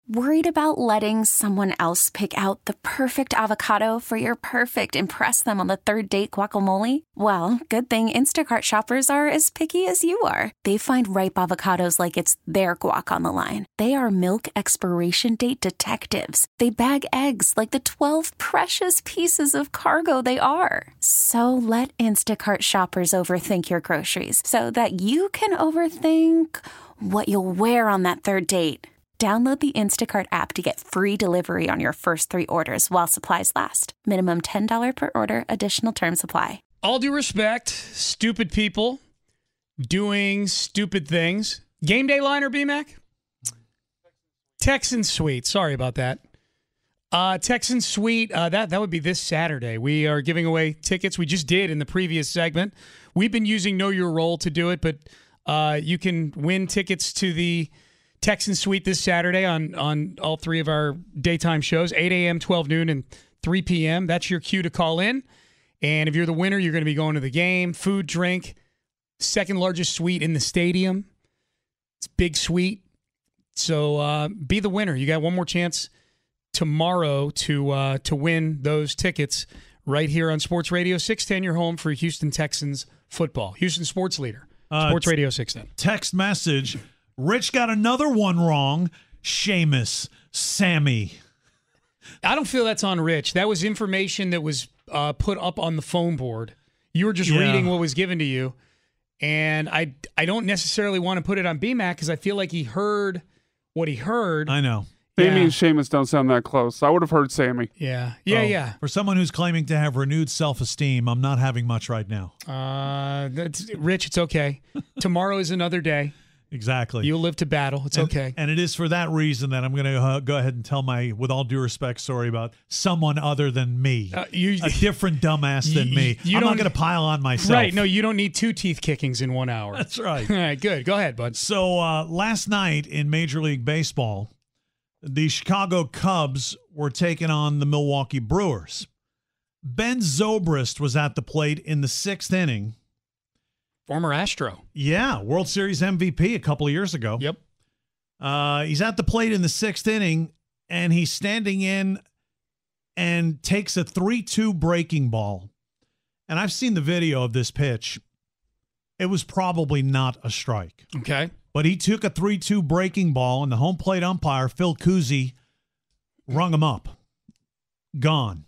Worried about letting someone else pick out the perfect avocado for your perfect impress them on the third date guacamole? Well, good thing Instacart shoppers are as picky as you are. They find ripe avocados like it's their guac on the line. They are milk expiration date detectives. They bag eggs like the 12 precious pieces of cargo they are. So let Instacart shoppers overthink your groceries so that you can overthink what you'll wear on that third date. Download the Instacart app to get free delivery on your first 3 orders while supplies last. Minimum $10 per order. Additional terms apply. All due respect, stupid people doing stupid things. Game day liner, BMAC? Texan Suite. Sorry about that. Texan Suite, that would be this Saturday. We are giving away tickets. We just did in the previous segment. We've been using Know Your Role to do it, but you can win tickets to the Texan Suite this Saturday on all 3 of our daytime shows, 8 a.m., 12 noon, and 3 p.m. That's your cue to call in. And if you're the winner, you're going to be going to the game. Food, drink, second largest suite in the stadium. It's a big suite. So be the winner. You got one more chance tomorrow to win those tickets right here on Sports Radio 610, your home for Houston Texans football. Houston sports leader, Sports Radio 610. Text message. Rich got another one wrong. Seamus, Sammy. I don't feel that's on Rich. That was information that was put up on the phone board. You were just reading what was given to you. And I don't necessarily want to put it on BMAC because I feel like he heard what he heard. I know. Sammy and Seamus don't sound that close. I would have heard Sammy. Yeah. For someone who's claiming to have renewed self-esteem, I'm not having much right now. Rich, it's okay. Tomorrow is another day. Exactly. You'll live to battle. It's okay. And it is for that reason that I'm going to go ahead and tell my, with all due respect, story about someone other than me. A different dumbass than me. I'm not going to pile on myself. Right. No, you don't need 2 teeth kickings in 1 hour. That's right. All right, good. Go ahead, bud. So last night in Major League Baseball, the Chicago Cubs were taking on the Milwaukee Brewers. Ben Zobrist was at the plate in the 6th inning. Former Astro. Yeah, World Series MVP a couple of years ago. Yep. He's at the plate in the 6th inning, and he's standing in and takes a 3-2 breaking ball. And I've seen the video of this pitch. It was probably not a strike. Okay. But he took a 3-2 breaking ball, and the home plate umpire, Phil Cousy, rung him up. Gone.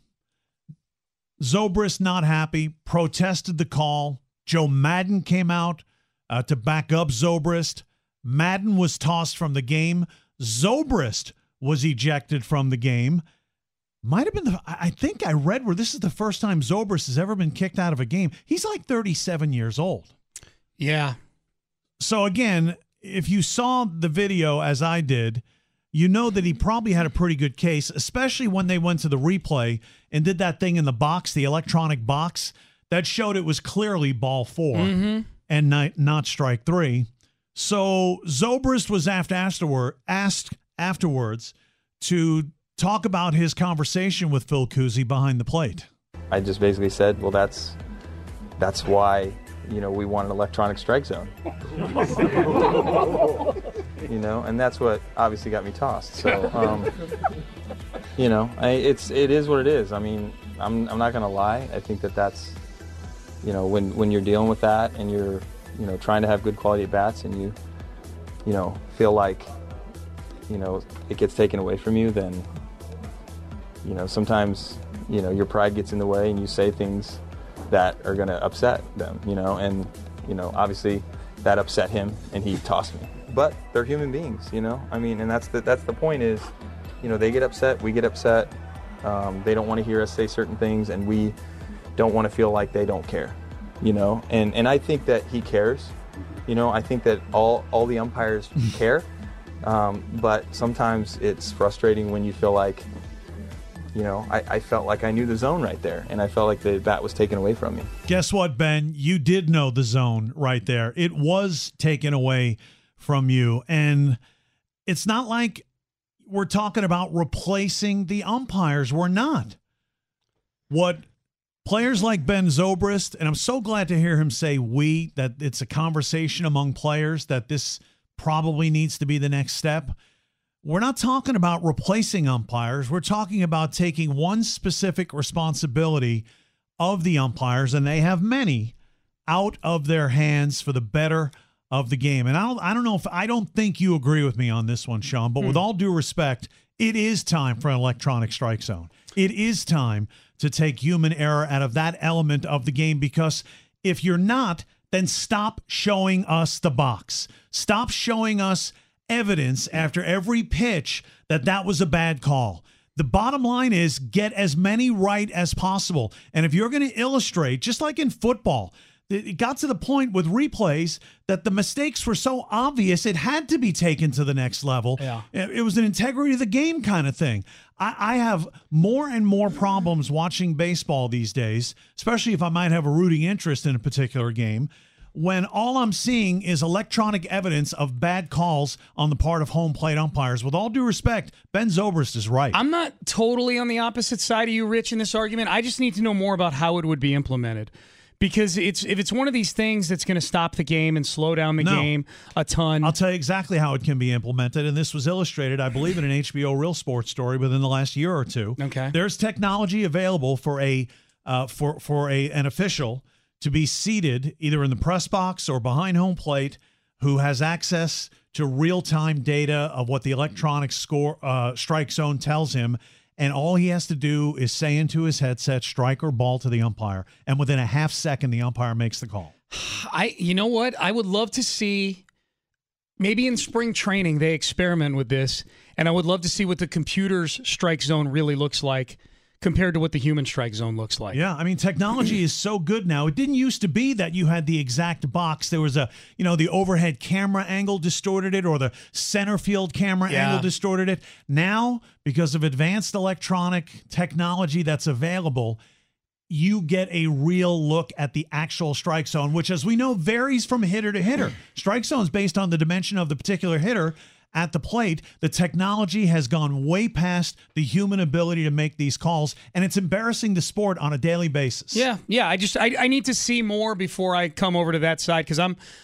Zobrist not happy, protested the call. Joe Madden came out to back up Zobrist. Madden was tossed from the game. Zobrist was ejected from the game. Might have been I think I read where this is the first time Zobrist has ever been kicked out of a game. He's like 37 years old. Yeah. So again, if you saw the video as I did, you know that he probably had a pretty good case, especially when they went to the replay and did that thing in the box, the electronic box, that showed it was clearly ball 4 and not strike 3. So Zobrist was asked afterwards to talk about his conversation with Phil Cousy behind the plate. I just basically said, well, that's why, we want an electronic strike zone. And that's what obviously got me tossed. So, it is what it is. I mean, I'm not going to lie. I think that's, when you're dealing with that and you're, trying to have good quality at bats and you feel like, it gets taken away from you, then, sometimes, your pride gets in the way and you say things that are going to upset them, and, obviously that upset him and he tossed me. But they're human beings, and that's the point is, they get upset, we get upset. They don't want to hear us say certain things and we don't want to feel like they don't care, and I think that he cares. I think that all the umpires care, but sometimes it's frustrating when you feel like, I felt like I knew the zone right there, and I felt like the bat was taken away from me. Guess what, Ben? You did know the zone right there. It was taken away from you, and it's not like we're talking about replacing the umpires. We're not. What players like Ben Zobrist, and I'm so glad to hear him say that it's a conversation among players, that this probably needs to be the next step. we're not talking about replacing umpires. We're talking about taking one specific responsibility of the umpires, and they have many, out of their hands for the better of the game. And I don't think you agree with me on this one, Sean, but with all due respect, it is time for an electronic strike zone. It is time to take human error out of that element of the game, because if you're not, then stop showing us the box. Stop showing us evidence after every pitch that was a bad call. The bottom line is get as many right as possible. And if you're going to illustrate, just like in football, it got to the point with replays that the mistakes were so obvious it had to be taken to the next level. Yeah. It was an integrity of the game kind of thing. I have more and more problems watching baseball these days, especially if I might have a rooting interest in a particular game, when all I'm seeing is electronic evidence of bad calls on the part of home plate umpires. With all due respect, Ben Zobrist is right. I'm not totally on the opposite side of you, Rich, in this argument. I just need to know more about how it would be implemented. Because if it's one of these things that's going to stop the game and slow down the game a ton. I'll tell you exactly how it can be implemented, and this was illustrated, I believe, in an HBO Real Sports story within the last year or two. Okay. There's technology available for an official to be seated either in the press box or behind home plate who has access to real-time data of what the electronic strike zone tells him. And all he has to do is say into his headset, strike or ball to the umpire. And within a half second, the umpire makes the call. You know what? I would love to see, maybe in spring training, they experiment with this. And I would love to see what the computer's strike zone really looks like compared to what the human strike zone looks like. Yeah, I mean, technology is so good now. It didn't used to be that you had the exact box. There was the overhead camera angle distorted it, or the center field camera angle distorted it. Now, because of advanced electronic technology that's available, you get a real look at the actual strike zone, which, as we know, varies from hitter to hitter. Strike zone is based on the dimension of the particular hitter at the plate. The technology has gone way past the human ability to make these calls, and it's embarrassing the sport on a daily basis. Yeah. I need to see more before I come over to that side, because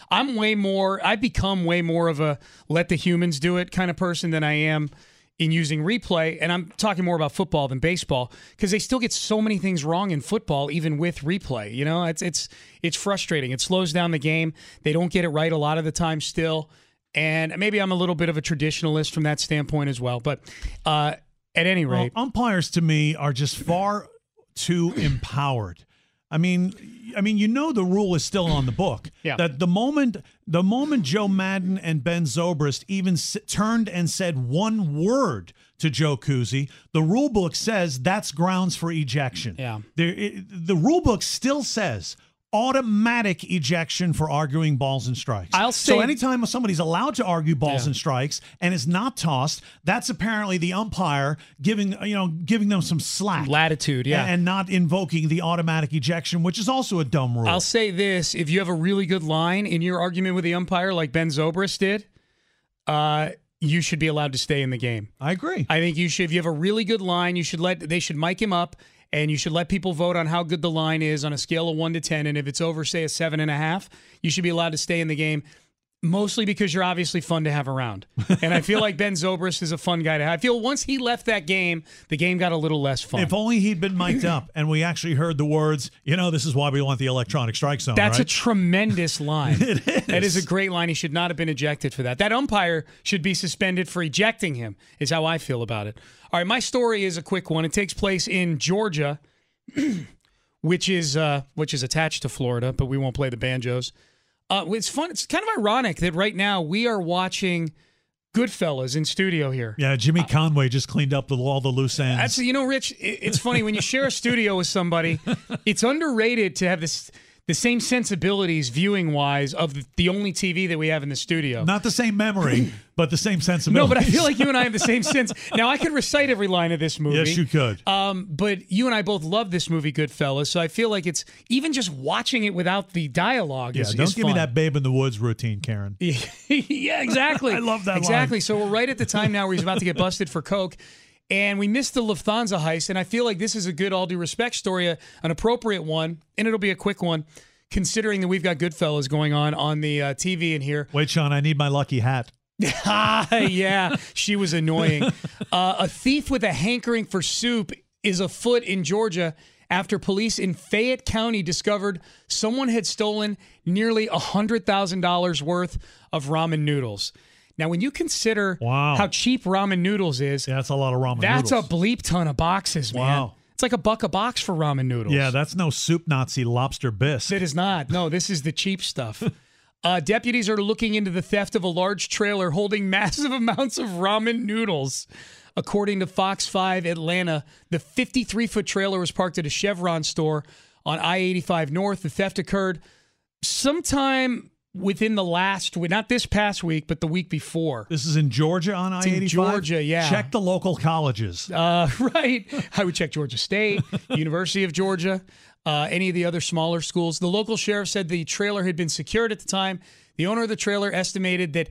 I've become way more of a let the humans do it kind of person than I am in using replay. And I'm talking more about football than baseball, because they still get so many things wrong in football, even with replay. You know, it's frustrating. It slows down the game. They don't get it right a lot of the time still. And maybe I'm a little bit of a traditionalist from that standpoint as well. But at any rate, umpires to me are just far too empowered. I mean, the rule is still on the book. Yeah. That the moment Joe Madden and Ben Zobrist even turned and said one word to Joe Cousy, the rule book says that's grounds for ejection. Yeah. The rule book still says automatic ejection for arguing balls and strikes. So anytime somebody's allowed to argue balls and strikes and is not tossed, that's apparently the umpire giving them some slack, latitude, and not invoking the automatic ejection, which is also a dumb rule. I'll say this: if you have a really good line in your argument with the umpire, like Ben Zobrist did, you should be allowed to stay in the game. I agree. I think you should. If you have a really good line, they should mic him up. And you should let people vote on how good the line is on a scale of 1 to 10. And if it's over, say, a 7.5, you should be allowed to stay in the game, mostly because you're obviously fun to have around. And I feel like Ben Zobrist is a fun guy to have. I feel once he left that game, the game got a little less fun. If only he'd been mic'd up and we actually heard the words, this is why we want the electronic strike zone. That's right? a tremendous line. It is. That is a great line. He should not have been ejected for that. That umpire should be suspended for ejecting him, is how I feel about it. All right, my story is a quick one. It takes place in Georgia, which is attached to Florida, but we won't play the banjos. It's fun. It's kind of ironic that right now we are watching Goodfellas in studio here. Yeah, Jimmy Conway just cleaned up all the loose ends. Rich, it's funny when you share a studio with somebody, it's underrated to have the same sensibilities viewing-wise of the only TV that we have in the studio. Not the same memory, but the same sensibilities. No, but I feel like you and I have the same sense. Now, I could recite every line of this movie. Yes, you could. But you and I both love this movie, Goodfellas, so I feel like it's even just watching it without the dialogue is don't give fun. me that Babe in the Woods routine, Karen. Yeah, exactly. I love that line. Exactly. So we're right at the time now where he's about to get busted for coke. And we missed the Lufthansa heist, and I feel like this is a good, all due respect story, an appropriate one, and it'll be a quick one, considering that we've got Goodfellas going on the TV in here. Wait, Sean, I need my lucky hat. Yeah, she was annoying. A thief with a hankering for soup is afoot in Georgia after police in Fayette County discovered someone had stolen nearly $100,000 worth of ramen noodles. Now, when you consider how cheap ramen noodles is, that's a lot of ramen that's noodles. a bleep ton of boxes, man. Wow. It's like $1 a box for ramen noodles. Yeah, that's no soup Nazi lobster bisque. It is not. No, this is the cheap stuff. Deputies are looking into the theft of a large trailer holding massive amounts of ramen noodles. According to Fox 5 Atlanta, the 53-foot trailer was parked at a Chevron store on I-85 North. The theft occurred sometime within the last week, not this past week, but the week before. This is in Georgia on I-85? In Georgia, yeah. Check the local colleges. Right. I would check Georgia State, University of Georgia, any of the other smaller schools. The local sheriff said the trailer had been secured at the time. The owner of the trailer estimated that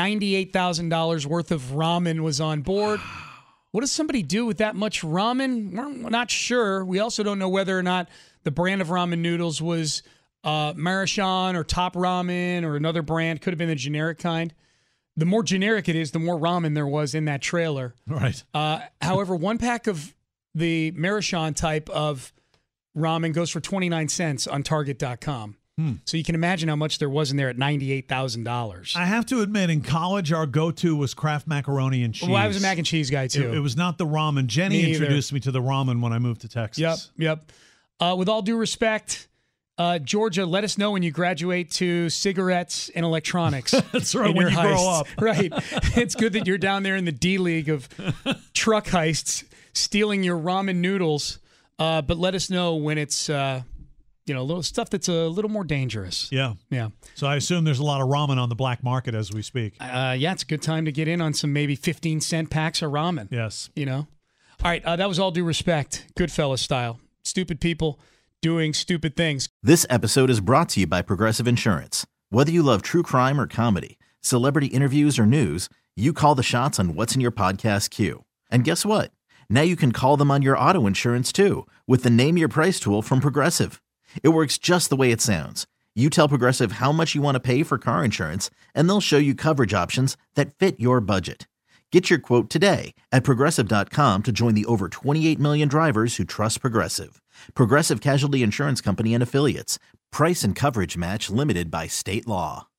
$98,000 worth of ramen was on board. What does somebody do with that much ramen? We're not sure. We also don't know whether or not the brand of ramen noodles was Marichan or Top Ramen or another brand. Could have been a generic kind. The more generic it is, the more ramen there was in that trailer. Right. However, one pack of the Marichan type of ramen goes for 29 cents on Target.com. So you can imagine how much there was in there at $98,000. I have to admit, in college, our go-to was Kraft macaroni and cheese. Well, I was a mac and cheese guy, too. It was not the ramen. Jenny Me introduced me to the ramen when I moved to Texas. Yep. With all due respect, Georgia, let us know when you graduate to cigarettes and electronics. That's right, in when your you grow heists. up. Right. It's good that you're down there in the D League of truck heists, stealing your ramen noodles. But let us know when it's... little stuff that's a little more dangerous. Yeah. Yeah. So I assume there's a lot of ramen on the black market as we speak. Yeah, it's a good time to get in on some maybe 15-cent packs of ramen. Yes. All right, that was All Due Respect, Goodfellas style. Stupid people doing stupid things. This episode is brought to you by Progressive Insurance. Whether you love true crime or comedy, celebrity interviews or news, you call the shots on what's in your podcast queue. And guess what? Now you can call them on your auto insurance too with the Name Your Price tool from Progressive. It works just the way it sounds. You tell Progressive how much you want to pay for car insurance, and they'll show you coverage options that fit your budget. Get your quote today at Progressive.com to join the over 28 million drivers who trust Progressive. Progressive Casualty Insurance Company and Affiliates. Price and coverage match limited by state law.